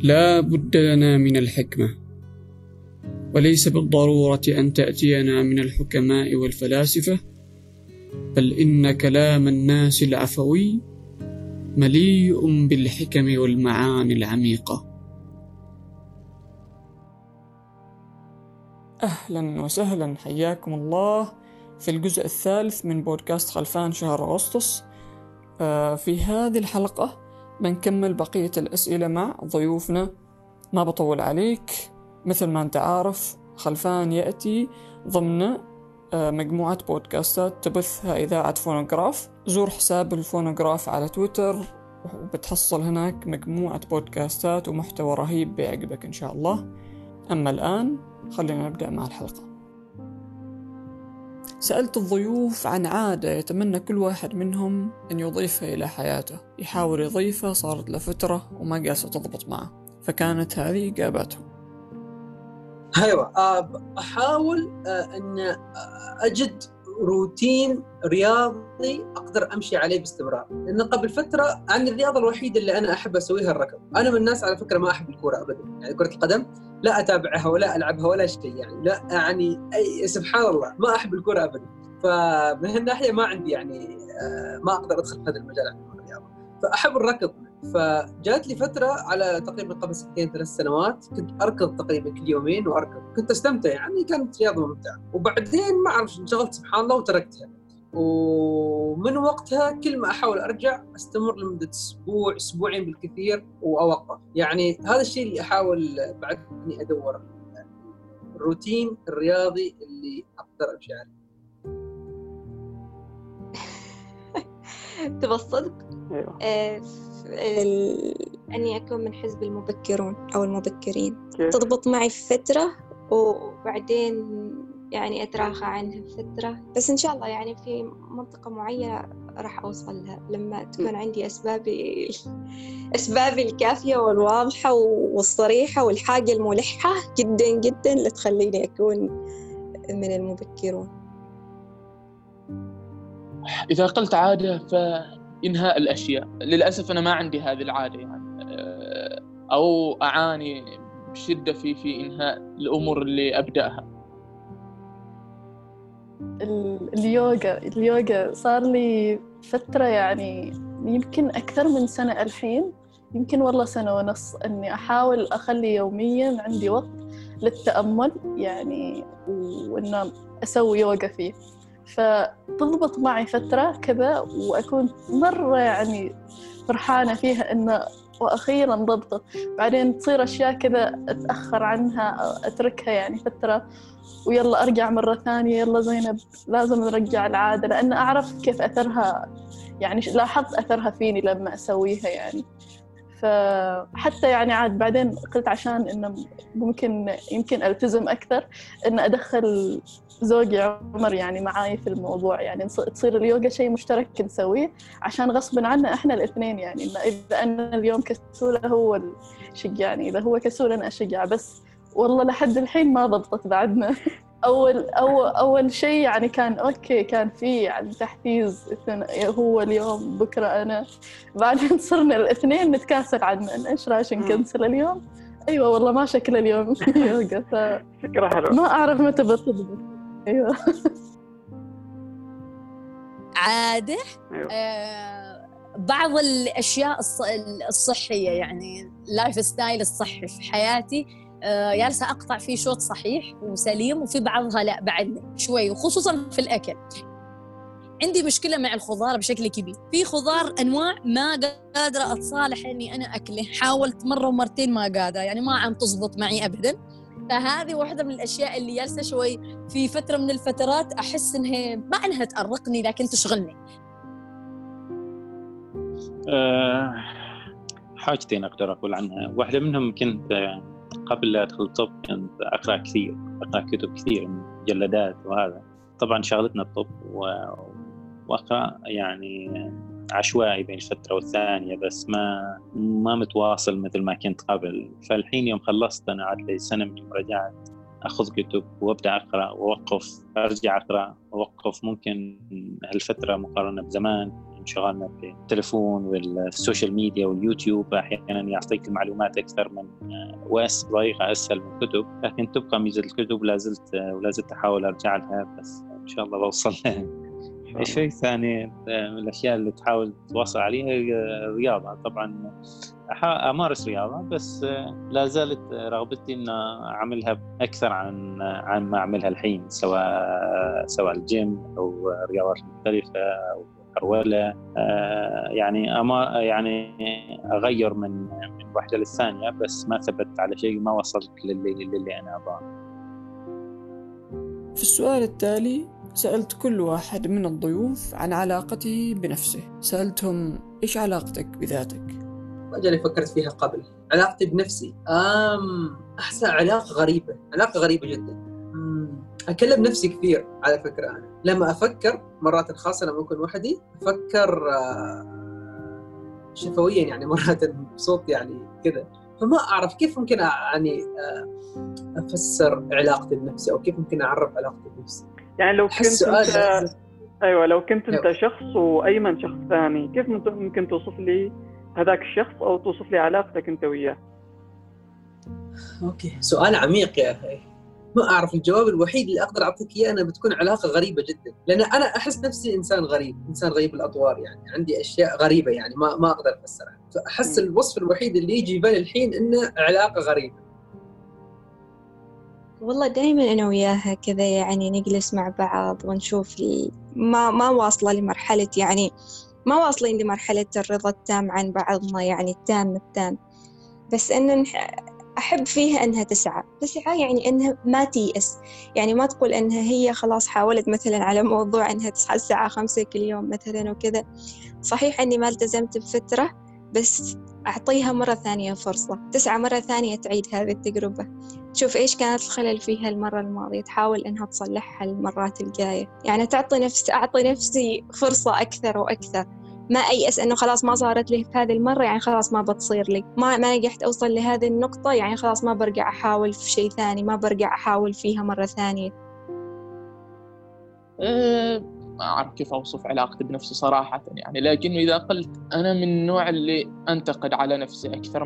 لا بد لنا من الحكمة، وليس بالضرورة أن تأتينا من الحكماء والفلاسفة، بل إن كلام الناس العفوي مليء بالحكم والمعاني العميقة. أهلا وسهلا، حياكم الله في الجزء الثالث من بودكاست خلفان شهر أغسطس. في هذه الحلقة بنكمل بقية الأسئلة مع ضيوفنا. ما بطول عليك، مثل ما أنت عارف خلفان يأتي ضمن مجموعة بودكاستات تبثها إذاعة فونوغراف. زور حساب الفونوغراف على تويتر وبتحصل هناك مجموعة بودكاستات ومحتوى رهيب بيعجبك إن شاء الله. أما الآن خلينا نبدأ مع الحلقة. سألت الضيوف عن عادة يتمنى كل واحد منهم أن يضيفها إلى حياته، يحاول يضيفها صارت لفترة وما قاسة تضبط معه، فكانت هذه إجاباتهم. أيوة، أحاول أن أجد روتين رياضي أقدر أمشي عليه باستمرار، لأن قبل فترة عن الرياضة الوحيدة اللي أنا أحب أسويها الركض. أنا من الناس على فكرة ما أحب الكورة أبدا، يعني كرة القدم لا أتابعها ولا ألعبها ولا شيء، يعني لا، يعني سبحان الله ما أحب الكورة أبدا. فمن هالناحية ما عندي يعني ما أقدر أدخل في هذا المجال عن الرياضة، فأحب الركض. فجات لي فترة على تقريبا قبل 2-3 سنوات كنت أركض تقريبا كل يومين وأركض، كنت أستمتع، يعني كانت رياضة ممتعة. وبعدين ما أعرف انشغلت سبحان الله وتركتها، ومن وقتها كل ما أحاول أرجع أستمر لمدة أسبوع أسبوعين بالكثير وأوقف. يعني هذا الشيء اللي أحاول بعد إني أدور الروتين الرياضي اللي أقدر أمشي عليه. تبى الصدق؟ أيوة. أني أكون من حزب المبكرون أو المبكرين. تضبط معي في فترة وبعدين يعني أتراخى عنها فترة، بس إن شاء الله يعني في منطقة معينة راح أوصل لها لما تكون عندي أسبابي الكافية والواضحة والصريحة والحاجة الملحة جدا جدا لتخليني أكون من المبكرون. إذا قلت عادة فإنهاء الأشياء. للأسف أنا ما عندي هذه العادة، يعني أو أعاني بشدة في إنهاء الأمور اللي أبدأها. اليوغا صار لي فترة، يعني يمكن أكثر من سنة الحين، يمكن والله سنة ونص، أني أحاول أخلي يوميا عندي وقت للتأمل يعني، وأن أسوي يوغا فيه. فتضبط معي فترة كذا وأكون مرة يعني فرحانة فيها إنه وأخيراً ضبطت. بعدين تصير أشياء كذا أتأخر عنها أتركها يعني فترة، ويلا أرجع مرة ثانية، يلا زينب لازم نرجع العادة، لأن أعرف كيف أثرها، يعني لاحظت أثرها فيني لما أسويها يعني. فحتى يعني عاد بعدين قلت عشان إنه يمكن ألتزم أكثر إن أدخل زوجي عمر يعني معاي في الموضوع، يعني تصير اليوغا شيء مشترك نسويه، عشان غصبا عنا إحنا الاثنين، يعني إن إذا أنا اليوم كسولة هو شجعني، إذا هو كسول أنا أشجع. بس والله لحد الحين ما ضبطت بعدنا. أول شيء يعني كان أوكي، كان فيه يعني تحفيز، هو اليوم بكرة أنا. بعدين صرنا الاثنين نتكاسل عنه، إيش رايك نكنسل اليوم؟ أيوة والله ما شكل اليوم يوغا، فكرة حلوة. ما أعرف متى بتضبط. أيوة. عادة. أيوة. بعض الأشياء الصحية، يعني لايف ستايل الصحي في حياتي، جالسة أقطع فيه شوط صحيح وسليم، وفي بعضها لا بعدني شوي، وخصوصا في الأكل. عندي مشكلة مع الخضار بشكل كبير، في خضار أنواع ما قادرة أتصالح إني أنا أكله، حاولت مرة ومرتين ما قادرة، يعني ما عم تزبط معي أبدا. فهذه واحدة من الأشياء اللي جالسة شوي في فترة من الفترات أحس إنها ما أنها تأرقني لكن تشغلني. حاجتين أقدر أقول عنها. واحدة منهم كنت قبل لا أدخل الطب كنت أقرأ كتب كثير، مجلدات، وهذا طبعا شغلتنا الطب، وأقرأ يعني عشوائي بين الفترة والثانية، بس ما متواصل مثل ما كنت قبل. فالحين يوم خلصت أنا عاد لي سنة من المراجعات أخذ كتب وأبدأ أقرأ وأوقف، أرجع أقرأ وأوقف. ممكن هالفترة مقارنة بزمان انشغالنا في التليفون والسوشيال ميديا واليوتيوب أحيانا يعطيك المعلومات أكثر من بطريقة أسهل من الكتب، لكن تبقى ميزة الكتب ولا زلت أحاول أرجع لها، بس إن شاء الله بوصل لها. الشيء الثاني من الأشياء اللي تحاول تواصل عليها هي الرياضة. طبعا أمارس رياضة، بس لا زالت رغبتي أن أعملها أكثر عن ما أعملها الحين، سواء الجيم أو رياضات مختلفة أو هرولة. يعني أغير من واحدة للثانية، بس ما ثبت على شيء، ما وصلت للي أنا أبغاه. في السؤال التالي سألت كل واحد من الضيوف عن علاقته بنفسه. سألتهم إيش علاقتك بذاتك؟ أجل فكرت فيها قبل. علاقتي بنفسي أحسن علاقة غريبة جدا. أكلم نفسي كثير على فكرة. أنا لما أفكر مرات خاصة لما أكون وحدي أفكر شفويا، يعني مرات بصوت يعني كذا، فما أعرف كيف ممكن يعني أفسر علاقتي بنفسي، أو كيف ممكن أعرف علاقتي بنفسي. يعني لو كنت انت لو كنت انت شخص وايمن شخص ثاني، كيف ممكن توصف لي هذاك الشخص او توصف لي علاقتك انت وياه؟ اوكي، سؤال عميق يا اخي. ما اعرف الجواب الوحيد اللي اقدر اعطيك اياه انها بتكون علاقه غريبه جدا، لان انا احس نفسي انسان غريب الاطوار، يعني عندي اشياء غريبه يعني ما اقدر افسرها، فاحس الوصف الوحيد اللي يجي بالي الحين انه علاقه غريبه. والله دائما أنا وياها كذا، يعني نجلس مع بعض ونشوف ما واصلة لمرحلة، يعني ما واصلين لمرحلة الرضا التام عن بعضنا، يعني التام، بس أن أحب فيها أنها تسعى يعني أنها ما تيأس، يعني ما تقول أنها هي خلاص حاولت مثلا على موضوع أنها تصحى الساعة 5 كل يوم مثلا وكذا. صحيح أني ما التزمت بفترة، بس أعطيها مرة ثانية فرصة، تسعى مرة ثانية تعيد هذه التجربة، تشوف إيش كانت الخلل فيها المرة الماضية، تحاول إنها تصلحها المرات الجاية. يعني أعطي نفسي فرصة أكثر وأكثر، ما أيأس إنه خلاص ما صارت لي في هذه المرة يعني خلاص ما بتصير لي، ما نجحت أوصل لهذه النقطة يعني خلاص ما برجع أحاول في شيء ثاني، ما برجع أحاول فيها مرة ثانية. ما أعرف كيف أوصف علاقتي بنفسي صراحة يعني، لكن إذا قلت أنا من النوع اللي أنتقد على نفسي أكثر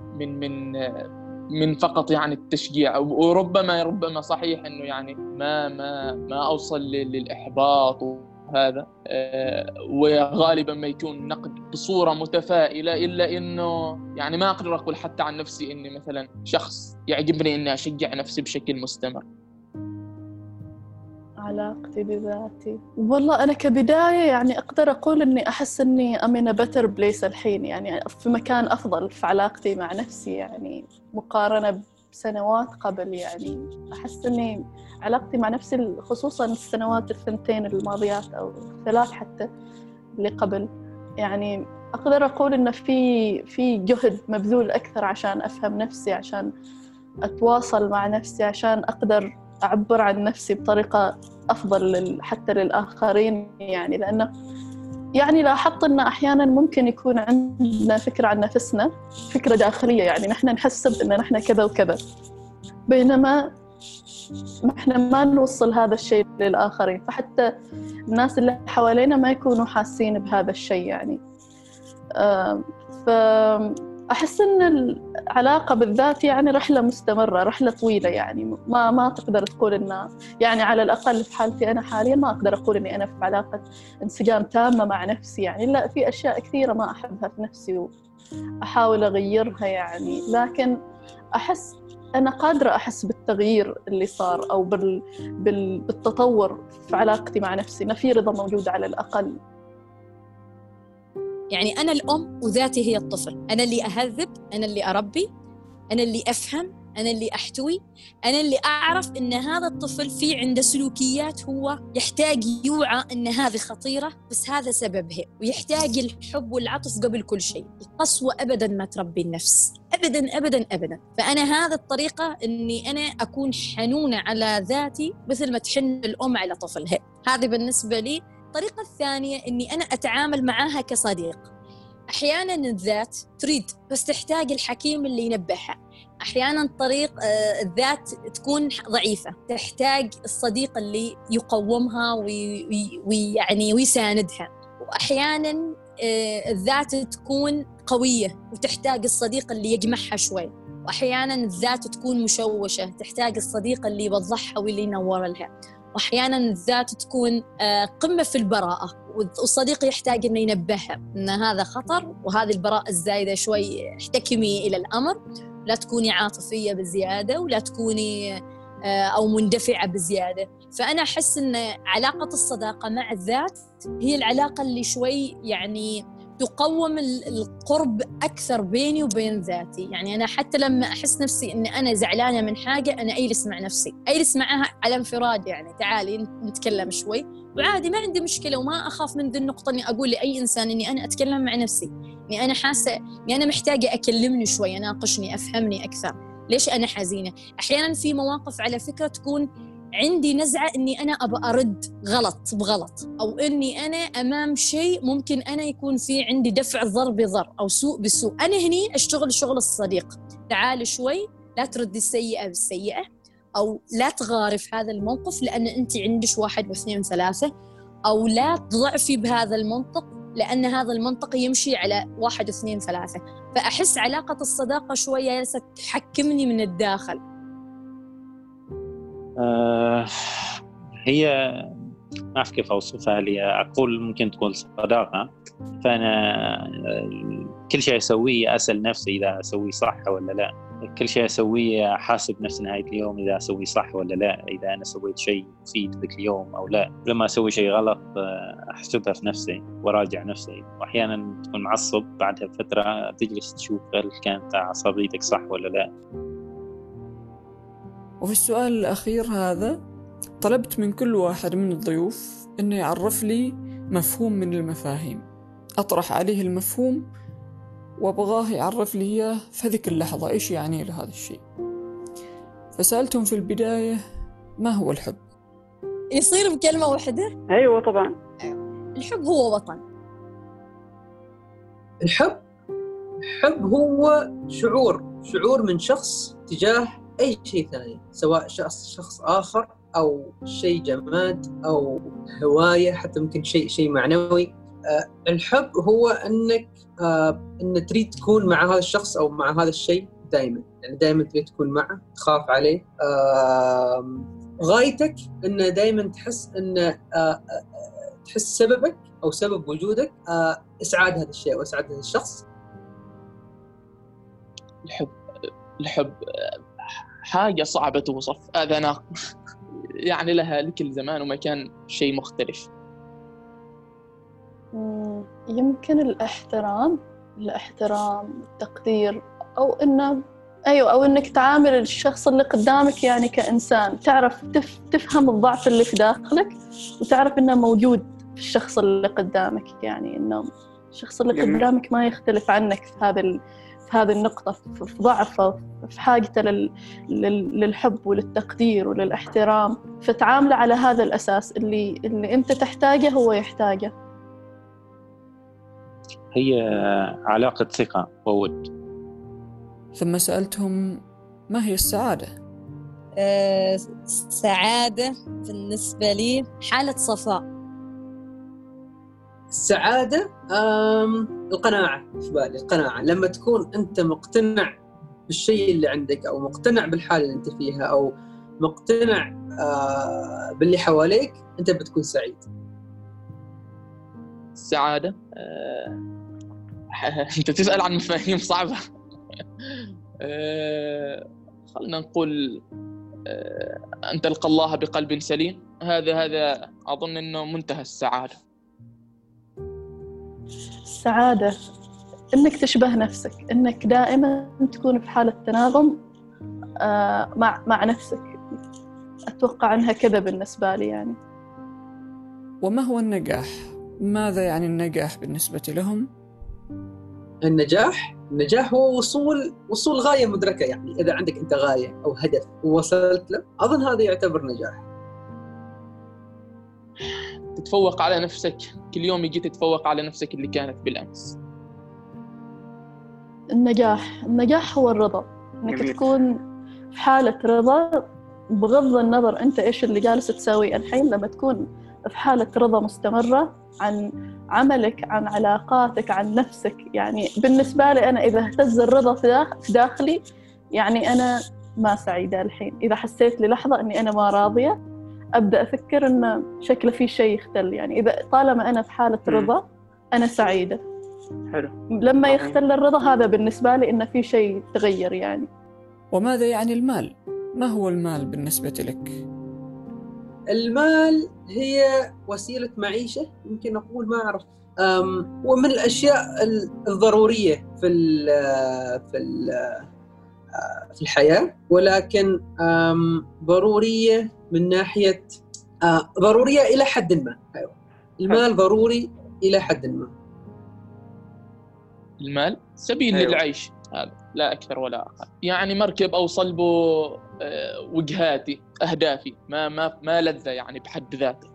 من فقط يعني التشجيع، وربما صحيح إنه يعني ما أوصل للإحباط وهذا، وغالبا ما يكون نقد بصورة متفائلة، إلا إنه يعني ما أقدر أقول حتى عن نفسي إني مثلا شخص يعجبني إني أشجع نفسي بشكل مستمر. علاقتي بذاتي، والله أنا كبداية يعني أقدر أقول إني أحس إني أمين بيتر بليس الحين، يعني في مكان أفضل في علاقتي مع نفسي، يعني مقارنة بسنوات قبل. يعني أحس إني علاقتي مع نفسي خصوصاً السنوات 2 الماضيات أو 3 حتى اللي قبل، يعني أقدر أقول إن في جهد مبذول أكثر عشان أفهم نفسي، عشان أتواصل مع نفسي، عشان أقدر أعبر عن نفسي بطريقة أفضل حتى للآخرين. يعني لأنه يعني لاحظت أن أحياناً ممكن يكون عندنا فكرة عن نفسنا، فكرة داخلية، يعني نحن نحسب أن نحن كذا وكذا، بينما نحن ما نوصل هذا الشيء للآخرين، فحتى الناس اللي حوالينا ما يكونوا حاسين بهذا الشيء يعني. أحس أن العلاقة بالذات يعني رحلة مستمرة، رحلة طويلة، يعني ما تقدر تقول إنه يعني على الأقل في حالتي أنا حاليا ما أقدر أقول إني أنا في علاقة انسجام تامة مع نفسي، يعني لا، في أشياء كثيرة ما أحبها في نفسي وأحاول أغيرها يعني، لكن أحس أنا قادرة أحس بالتغيير اللي صار أو بالتطور في علاقتي مع نفسي، إن في رضا موجود على الأقل. يعني أنا الأم وذاتي هي الطفل، أنا اللي أهذب، أنا اللي أربي، أنا اللي أفهم، أنا اللي أحتوي، أنا اللي أعرف إن هذا الطفل في عنده سلوكيات هو يحتاج يوعى إن هذه خطيرة، بس هذا سببها، ويحتاج الحب والعطف قبل كل شيء. القسوة أبداً ما تربي النفس، أبداً أبداً أبداً. فأنا هذا الطريقة إني أنا أكون حنونة على ذاتي مثل ما تحن الأم على طفلها، هذه بالنسبة لي. الطريقة الثانية إني أنا أتعامل معاها كصديق. أحياناً الذات تريد بس تحتاج الحكيم اللي ينبهها، أحياناً الذات تكون ضعيفة، تحتاج الصديق اللي يقومها ويعني ويساندها، وأحياناً الذات تكون قوية وتحتاج الصديق اللي يجمعها شوي، وأحياناً الذات تكون مشوشة تحتاج الصديق اللي يوضحها واللي ينور لها، وأحياناً الذات تكون قمة في البراءة والصديق يحتاج إنه ينبهها إن هذا خطر وهذه البراءة الزايدة شوي، احتكمي إلى الأمر، لا تكوني عاطفية بزيادة ولا تكوني أو مندفعة بزيادة. فأنا أحس إن علاقة الصداقة مع الذات هي العلاقة اللي شوي يعني تقوم القرب أكثر بيني وبين ذاتي. يعني أنا حتى لما أحس نفسي إن أنا زعلانة من حاجة أنا أجلس مع نفسي، أجلس معها على انفراد، يعني تعالي نتكلم شوي وعادي ما عندي مشكلة، وما أخاف من ذي النقطة إني أقول لأي إنسان إني أنا أتكلم مع نفسي، إني أنا حاسة إني أنا محتاجة أكلمني شوي، أناقشني، أفهمني أكثر ليش أنا حزينة. أحياناً في مواقف على فكرة تكون عندي نزعة إني أنا أبغى أرد غلط بغلط، أو إني أنا أمام شيء ممكن أنا يكون في عندي دفع ضر بضر أو سوء بسوء، أنا هني أشتغل شغل الصديق، تعال شوي لا تردي السيئة بالسيئة، أو لا تغاري في هذا الموقف لأن أنت عندك 1 و2 و3، أو لا تضعفي بهذا المنطق لأن هذا المنطق يمشي على 1 و2 و3. فأحس علاقة الصداقة شوية جالسة تحكمني من الداخل. هي ما أعرف كيف أوصفها لي، أقول ممكن تكون صداقة، فأنا كل شيء أسويه أسأل نفسي إذا أسويه صح ولا لا، كل شيء أسويه أحاسب نفسي نهاية اليوم إذا أسويه صح ولا لا، إذا أنا سويت شيء مفيد ذاك اليوم أو لا. لما أسوي شيء غلط أحسبها في نفسي وراجع نفسي، وأحيانا تكون معصب بعدها بفترة تجلس تشوف هل كانت عصبيتك صح ولا لا. وفي السؤال الأخير هذا طلبت من كل واحد من الضيوف إنه يعرف لي مفهوم من المفاهيم، أطرح عليه المفهوم وأبغاه يعرف لي إياه في هذيك اللحظة إيش يعني له هذا الشيء. فسألتهم في البداية ما هو الحب؟ يصير بكلمة واحدة؟ أيوة طبعا. الحب هو وطن. الحب هو شعور من شخص تجاه أي شيء ثاني، سواء شخص آخر أو شيء جماد أو هواية، حتى ممكن شيء معنوي. الحب هو أن تريد تكون مع هذا الشخص أو مع هذا الشيء دائما، يعني دائما تريد تكون معه، تخاف عليه. غايتك أن دائما تحس أن تحس سببك أو سبب وجودك إسعاد هذا الشيء وإسعاد هذا الشخص. الحب حاجة صعبة توصف، أذناق يعني لها لكل زمان ومكان شيء مختلف. يمكن الاحترام، التقدير، أو إنك تعامل الشخص اللي قدامك يعني كإنسان، تعرف تفهم الضعف اللي في داخلك وتعرف إنه موجود في الشخص اللي قدامك، يعني إنه الشخص اللي قدامك ما يختلف عنك في هذه النقطة، في ضعفه، في حاجته للحب وللتقدير وللاحترام، فتعامله على هذا الأساس اللي أنت تحتاجه هو يحتاجه. هي علاقة ثقة وود. ثم سألتهم ما هي السعادة؟ السعادة بالنسبة لي حالة صفاء. السعادة القناعة في بالي، القناعة لما تكون أنت مقتنع بالشيء اللي عندك، أو مقتنع بالحالة اللي أنت فيها، أو مقتنع باللي حواليك، أنت بتكون سعيد. السعادة أنت تسأل عن مفاهيم صعبة. خلنا نقول أن تلقى الله بقلب سليم، هذا أظن أنه منتهى السعادة. السعادة إنك تشبه نفسك، إنك دائما تكون في حالة تناغم مع نفسك. أتوقع أنها كذا بالنسبة لي يعني. وما هو النجاح؟ ماذا يعني النجاح بالنسبة لهم؟ النجاح هو وصول غاية مدركة، يعني إذا عندك أنت غاية أو هدف ووصلت له، أظن هذا يعتبر نجاح. تتفوق على نفسك كل يوم، يجي تتفوق على نفسك اللي كانت بالأمس. النجاح هو الرضا، إنك تكون في حالة رضا بغض النظر أنت إيش اللي جالس تسوي الحين. لما تكون في حالة رضا مستمرة عن عملك، عن علاقاتك، عن نفسك. يعني بالنسبة لي أنا إذا اهتز الرضا في داخلي، يعني أنا ما سعيدة الحين. إذا حسيت للحظة أني أنا ما راضية، أبدأ أفكر أن شكله في شيء يختل. يعني إذا طالما أنا في حالة رضا أنا سعيدة. حلو. لما يختل الرضا هذا بالنسبة لي إنه في شيء تغير يعني. وماذا يعني المال؟ ما هو المال بالنسبة لك؟ المال هي وسيلة معيشة، يمكن أقول، ما أعرف، ومن الأشياء الضرورية في الحياة، ولكن ضرورية من ناحية ضرورية إلى حد ما. أيوة. المال ضروري إلى حد ما. المال سبيل للعيش، هذا لا أكثر ولا أقل. يعني مركب أوصل به وجهاتي، أهدافي، ما لذة يعني بحد ذاته.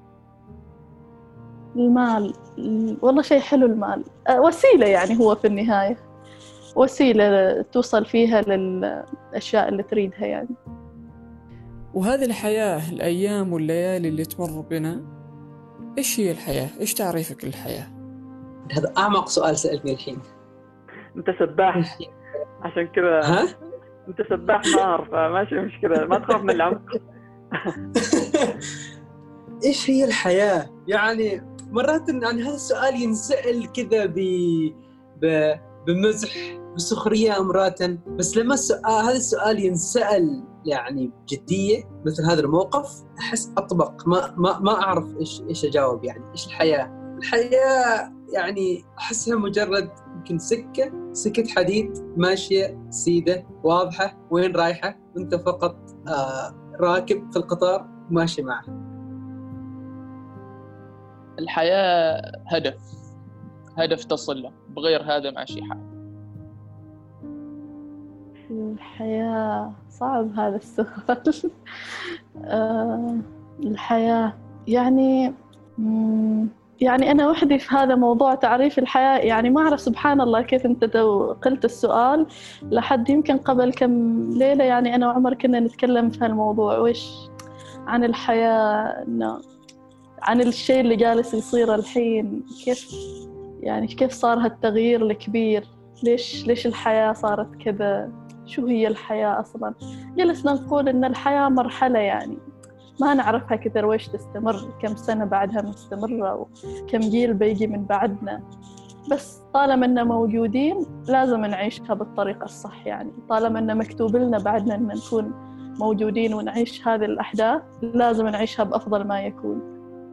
المال والله شيء حلو. المال وسيلة، يعني هو في النهاية وسيلة توصل فيها للأشياء اللي تريدها يعني. وهذه الحياة، الأيام والليالي اللي تمر بنا، إيش هي الحياة؟ إيش تعريفك للحياة؟ هذا أعمق سؤال سألتني الحين. أنت سباح عشان كذا. ها؟ أنت سباح نار، فماشي مشكلة، ما تخاف من العمق. إيش هي الحياة؟ يعني مرات عن هذا السؤال ينسأل كذا بمزح، بسخرية أمرات، بس لما هذا السؤال ينسأل يعني بجدية مثل هذا الموقف، أحس أطبق، ما أعرف إيش أجاوب. يعني إيش الحياة؟ الحياة يعني أحسها مجرد يمكن سكة حديد ماشية سيدة واضحة وين رايحة، وأنت فقط راكب في القطار ماشي معه. الحياة هدف تصل له، بغير هذا ماشي حال. الحياة صعب هذا السؤال. الحياة يعني أنا وحدي في هذا موضوع تعريف الحياة. يعني ما أعرف سبحان الله كيف أنت قلت السؤال لحد يمكن قبل كم ليلة. يعني أنا وعمر كنا نتكلم في هالموضوع، وإيش عن الحياة، عن الشيء اللي جالس يصير الحين، كيف صار هالتغيير الكبير، ليش الحياة صارت كذا، شو هي الحياة أصلاً. جلسنا نقول إن الحياة مرحلة، يعني ما نعرفها كثير ويش تستمر، كم سنة بعدها مستمرة، وكم جيل بيجي من بعدنا. بس طالما إننا موجودين لازم نعيشها بالطريقة الصح. يعني طالما إننا مكتوب لنا بعدنا إن نكون موجودين ونعيش هذه الأحداث، لازم نعيشها بأفضل ما يكون.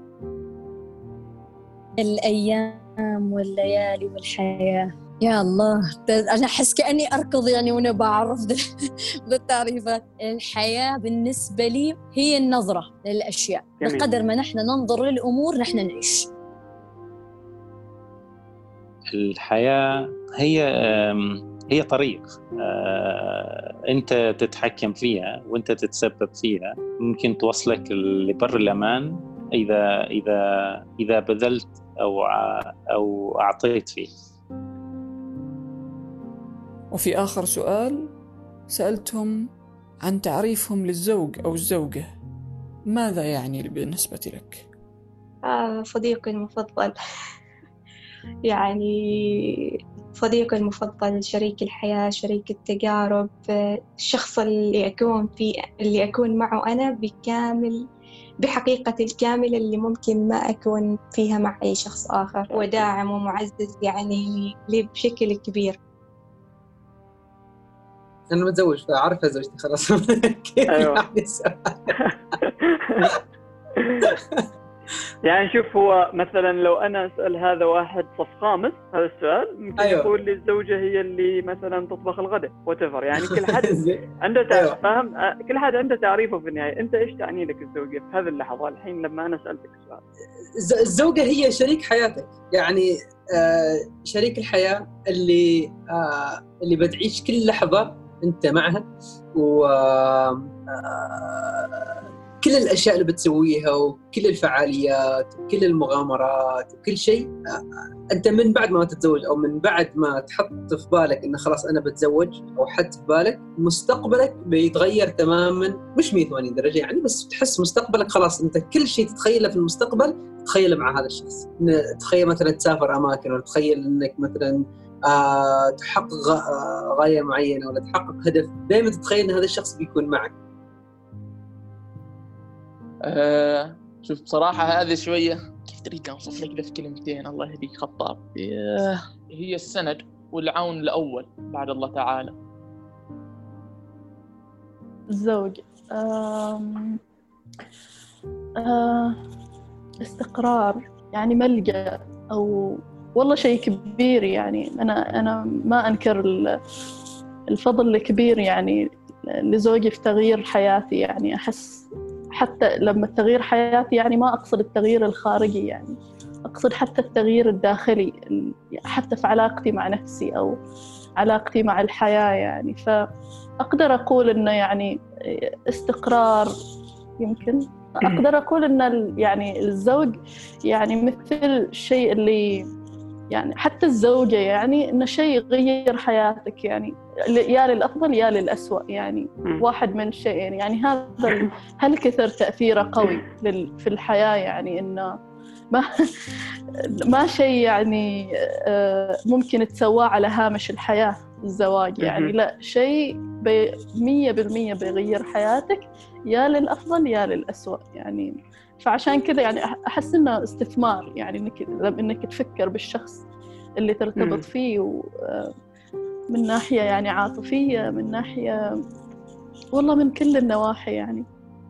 الأيام والليالي والحياة، يا الله، أنا أحس كأني أركض يعني وأنا بعرف بالتعريفات. الحياة بالنسبة لي هي النظرة للأشياء. جميل. بقدر ما نحن ننظر للأمور نحن نعيش. الحياة هي طريق أنت تتحكم فيها وأنت تتسبب فيها، ممكن توصلك لبر الأمان إذا بذلت أو أعطيت فيه. وفي آخر سؤال سألتهم عن تعريفهم للزوج أو الزوجة، ماذا يعني بالنسبة لك؟ صديقي المفضل. يعني صديقي المفضل، شريك الحياة، شريك التجارب، الشخص اللي أكون معه أنا بحقيقة الكاملة اللي ممكن ما أكون فيها مع أي شخص آخر، وداعم ومعزز يعني لي بشكل كبير. أنا متزوج فأعرفها زوجتي خلاص. أيوة. يعني شوف، هو مثلا لو أنا أسأل هذا واحد صف خامس هذا السؤال، ممكن يقول لي الزوجة هي اللي مثلا تطبخ الغداء whatever. يعني كل حد عنده فاهم، كل حد عنده تعريفه في النهاية. أنت إيش تعني لك الزوجة في هذه اللحظة الحين لما أنا سألتك السؤال؟ الزوجة هي شريك حياتك، يعني شريك الحياة اللي بتعيش كل لحظة أنت معها، كل الأشياء اللي بتسويها وكل الفعاليات وكل المغامرات وكل شيء، أنت من بعد ما تتزوج أو من بعد ما تحط في بالك إنه خلاص أنا بتزوج، أو حط في بالك مستقبلك بيتغير تماماً، مش 180 درجة يعني، بس تحس مستقبلك خلاص أنت كل شيء تتخيله في المستقبل تخيله مع هذا الشخص. تخيل مثلاً تسافر أماكن، ولا تخيل إنك مثلاً تحقق غاية معينة، ولا تحقق هدف، دائما تتخيل إن هذا الشخص بيكون معك. شوف بصراحة هذه شوية كيف تريد أوصف لك في كلمتين، الله يهديك خطاب. هي السند والعون الأول بعد الله تعالى. الزوج استقرار يعني، ملجأ، أو والله شيء كبير يعني. أنا ما أنكر الفضل الكبير يعني لزوجي في تغيير حياتي. يعني أحس حتى لما تغيير حياتي يعني ما أقصد التغيير الخارجي، يعني أقصد حتى التغيير الداخلي، حتى في علاقتي مع نفسي أو علاقتي مع الحياة يعني. فأقدر أقول إنه يعني استقرار. يمكن أقدر أقول إن يعني الزوج يعني مثل الشيء اللي يعني حتى الزوجة يعني إنه شيء يغير حياتك يعني، يا للأفضل يا للأسوأ يعني. واحد من شيئين يعني. هذا هل كثر تأثيره قوي في الحياة يعني، إنه ما شيء يعني ممكن تسواه على هامش الحياة الزواج يعني. لا، شيء 100% بيغير حياتك يا للأفضل يا للأسوأ يعني. فعشان كذا يعني أحس إنه استثمار يعني، إنك تفكر بالشخص اللي ترتبط فيه، من ناحية يعني عاطفية، من ناحية والله من كل النواحي يعني.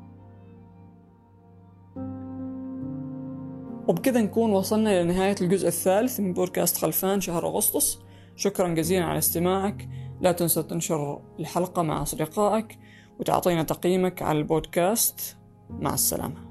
وبكذا نكون وصلنا لنهاية الجزء الثالث من بودكاست خلفان شهر أغسطس. شكرا جزيلا على استماعك. لا تنسى تنشر الحلقة مع أصدقائك وتعطينا تقييمك على البودكاست. مع السلامة.